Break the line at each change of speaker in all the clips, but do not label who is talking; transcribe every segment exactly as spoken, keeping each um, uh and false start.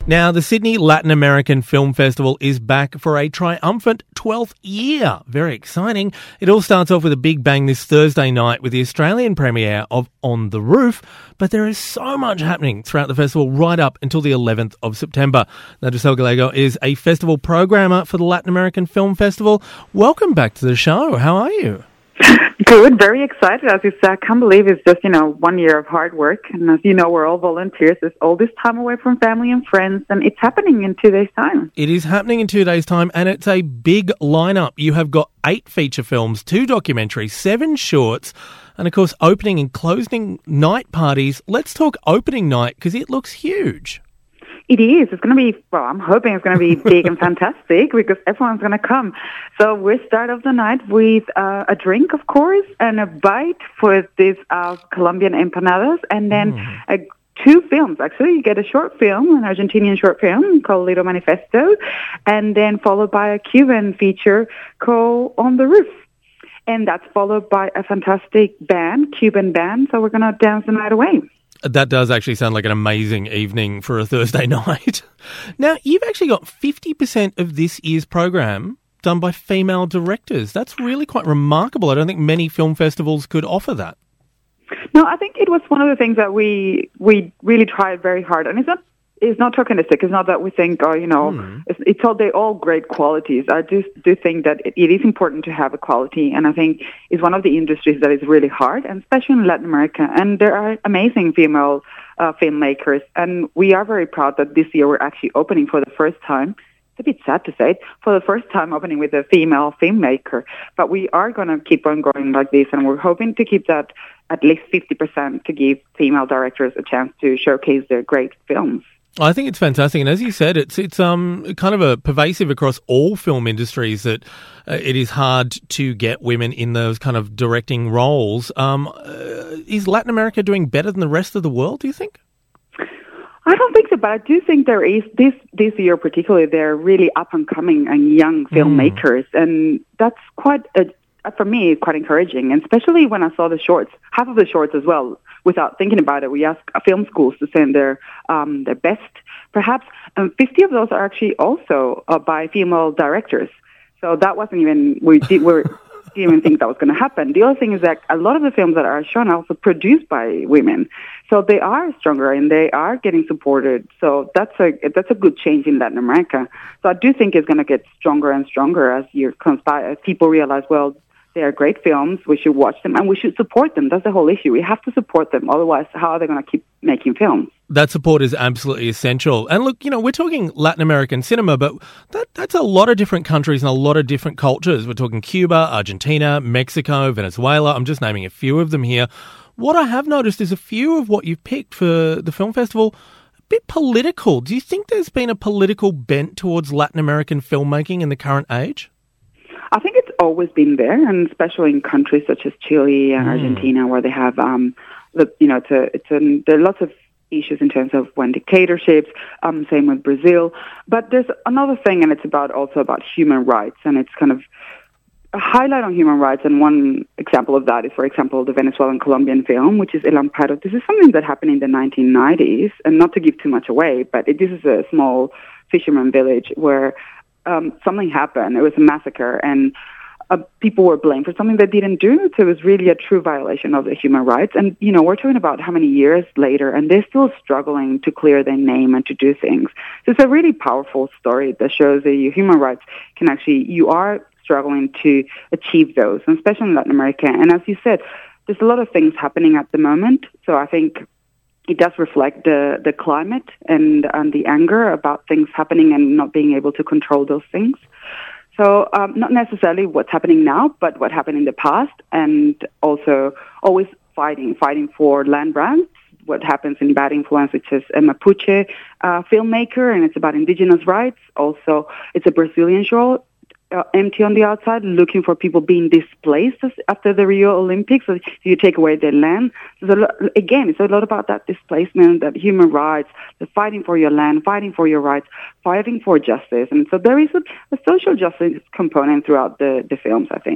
Now, the Sydney Latin American Film Festival is back for a triumphant twelfth year. Very exciting. It all starts off with a big bang this Thursday night with the Australian premiere of On the Roof, but there is so much happening throughout the festival right up until the eleventh of September. Now, Giselle Gallego is a festival programmer for the Latin American Film Festival. Welcome back to the show. How are you?
Good, very excited. As you said, I can't believe it's just, you know, one year of hard work. And as you know, we're all volunteers. It's all this time away from family and friends, and it's happening in two days' time.
It is happening in two days' time, and it's a big lineup. You have got eight feature films, two documentaries, seven shorts, and, of course, opening and closing night parties. Let's talk opening night, because it looks huge.
It is. It's going to be, well, I'm hoping it's going to be big and fantastic because everyone's going to come. So we start off the night with uh, a drink, of course, and a bite for these uh, Colombian empanadas, and then mm. a, two films. Actually, you get a short film, an Argentinian short film called Little Manifesto, and then followed by a Cuban feature called On the Roof. And that's followed by a fantastic band, Cuban band, so we're going to dance the night away.
That does actually sound like an amazing evening for a Thursday night. Now, you've actually got fifty percent of this year's program done by female directors. That's really quite remarkable. I don't think many film festivals could offer that.
No, I think it was one of the things that we we really tried very hard. And it's not it's not tokenistic. It's not that we think, oh, you know, mm. it's, it's all they're all great qualities. I just do think that it, it is important to have equality, and I think it's one of the industries that is really hard, and especially in Latin America. And there are amazing female uh, filmmakers, and we are very proud that this year we're actually opening for the first time. It's a bit sad to say it, for the first time opening with a female filmmaker. But we are going to keep on going like this, and we're hoping to keep that at least fifty percent to give female directors a chance to showcase their great films.
I think it's fantastic, and as you said, it's it's um kind of a pervasive across all film industries that uh, it is hard to get women in those kind of directing roles. Um, uh, is Latin America doing better than the rest of the world, do you think?
I don't think so, but I do think there is, this this year particularly, they're really up-and-coming and young filmmakers, mm. and that's quite, a, for me, quite encouraging, and especially when I saw the shorts, half of the shorts as well. Without thinking about it, we ask film schools to send their um, their best, perhaps, and fifty of those are actually also uh, by female directors. So that wasn't even, we did, we're, didn't even think that was going to happen. The other thing is that a lot of the films that are shown are also produced by women. So they are stronger and they are getting supported. So that's a that's a good change in Latin America. So I do think it's going to get stronger and stronger as years comes by, as people realize, well, they are great films. We should watch them, and we should support them. That's the whole issue. We have to support them. Otherwise, how are they going to keep making films?
That support is absolutely essential. And look, you know, we're talking Latin American cinema, but that that's a lot of different countries and a lot of different cultures. We're talking Cuba, Argentina, Mexico, Venezuela. I'm just naming a few of them here. What I have noticed is a few of what you've picked for the film festival a bit political. Do you think there's been a political bent towards Latin American filmmaking in the current age?
I think it's always been there, and especially in countries such as Chile and mm. Argentina, where they have, um, the, you know, it's a, it's a, there are lots of issues in terms of when dictatorships. Um, same with Brazil. But there's another thing, and it's about also about human rights, and it's kind of a highlight on human rights. And one example of that is, for example, the Venezuelan Colombian film, which is El Amparo. This is something that happened in the nineteen nineties, and not to give too much away, but it, this is a small fisherman village where Um, something happened. It was a massacre, and uh, people were blamed for something they didn't do. So it was really a true violation of the human rights. And, you know, we're talking about how many years later, and they're still struggling to clear their name and to do things. So it's a really powerful story that shows that your human rights can actually, you are struggling to achieve those, and especially in Latin America. And as you said, there's a lot of things happening at the moment. So I think it does reflect the, the climate and, and the anger about things happening and not being able to control those things. So um, not necessarily what's happening now, but what happened in the past, and also always fighting, fighting for land grants, what happens in Bad Influence, which is a Mapuche uh, filmmaker, and it's about indigenous rights. Also, it's a Brazilian show, Uh, empty on the outside, looking for people being displaced after the Rio Olympics. So you take away their land. So lot, again, it's a lot about that displacement, that human rights, the fighting for your land, fighting for your rights, fighting for justice. And so there is a, a social justice component throughout the, the films, I think.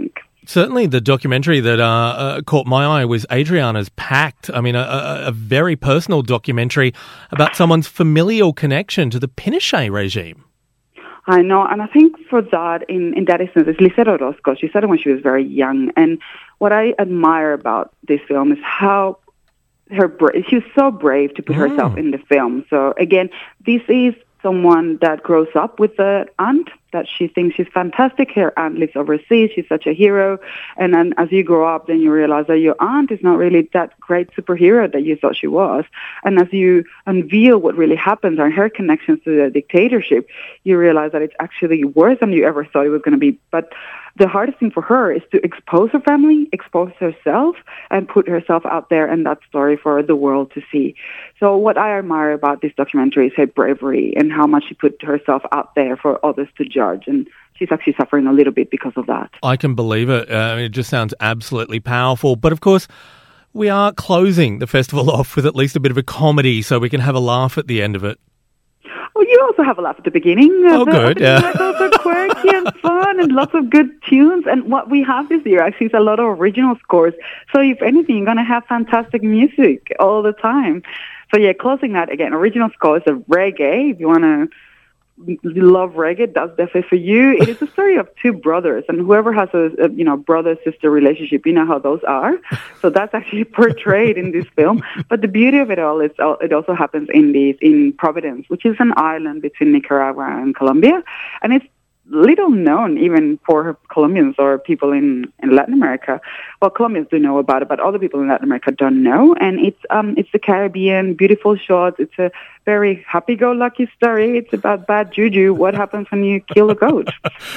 Certainly the documentary that uh, uh, caught my eye was Adriana's Pact. I mean, a, a, a very personal documentary about someone's familial connection to the Pinochet regime.
I know, and I think for that, in, in that instance, it's Lisa Orozco. She said it when she was very young. And what I admire about this film is how her bra- she was so brave to put mm. herself in the film. So again, this is someone that grows up with an aunt that she thinks she's fantastic. Her aunt lives overseas. She's such a hero. And then as you grow up, then you realize that your aunt is not really that great superhero that you thought she was. And as you unveil what really happens and her connections to the dictatorship, you realize that it's actually worse than you ever thought it was going to be. But the hardest thing for her is to expose her family, expose herself, and put herself out there in that story for the world to see. So what I admire about this documentary is her bravery and how much she put herself out there for others to judge. And she's actually suffering a little bit because of that.
I can believe it. Uh, it just sounds absolutely powerful. But of course, we are closing the festival off with at least a bit of a comedy so we can have a laugh at the end of it.
Well, you also have a laugh at the beginning.
Oh,
the,
good,
the
yeah.
It's also quirky and fun and lots of good tunes. And what we have this year actually is a lot of original scores. So if anything, you're going to have fantastic music all the time. So yeah, closing that again, original scores of reggae. If you want to love reggae, that's definitely for you. It is a story of two brothers, and whoever has a, a you know brother-sister relationship, you know how those are. So that's actually portrayed in this film. But the beauty of it all is uh, it also happens in this in Providence, which is an island between Nicaragua and Colombia, and it's little known even for Colombians or people in, in Latin America. Well, Colombians do know about it, but other people in Latin America don't know. And it's um it's the Caribbean, beautiful shots. It's a very happy-go-lucky story. It's about bad juju. What happens when you kill a goat?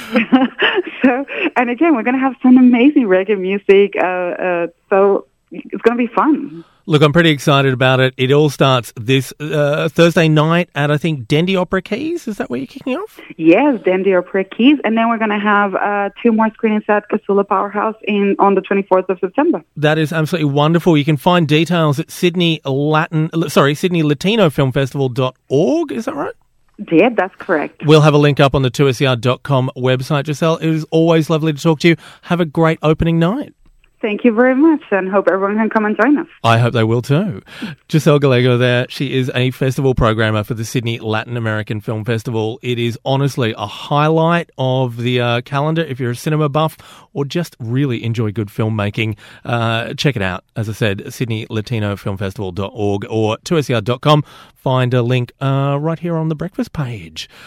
So, and again, we're going to have some amazing reggae music. Uh, uh, so it's going to be fun.
Look, I'm pretty excited about it. It all starts this uh, Thursday night at, I think, Dendy Opera Keys. Is that where you're kicking off?
Yes, Dendy Opera Keys. And then we're going to have uh, two more screenings at Casula Powerhouse in on the twenty-fourth of September.
That is absolutely wonderful. You can find details at Sydney Latin, sorry, Sydney Latino Film Festival dot org. Is that right?
Yeah, that's correct.
We'll have a link up on the two S E R dot com website. Giselle, it is always lovely to talk to you. Have a great opening night.
Thank you very much, and hope everyone can come and join us.
I hope they will too. Giselle Gallego there. She is a festival programmer for the Sydney Latin American Film Festival. It is honestly a highlight of the uh, calendar if you're a cinema buff or just really enjoy good filmmaking. Uh, check it out. As I said, Sydney Latino Film Festival dot org or two S E R dot com. Find a link uh, right here on the breakfast page.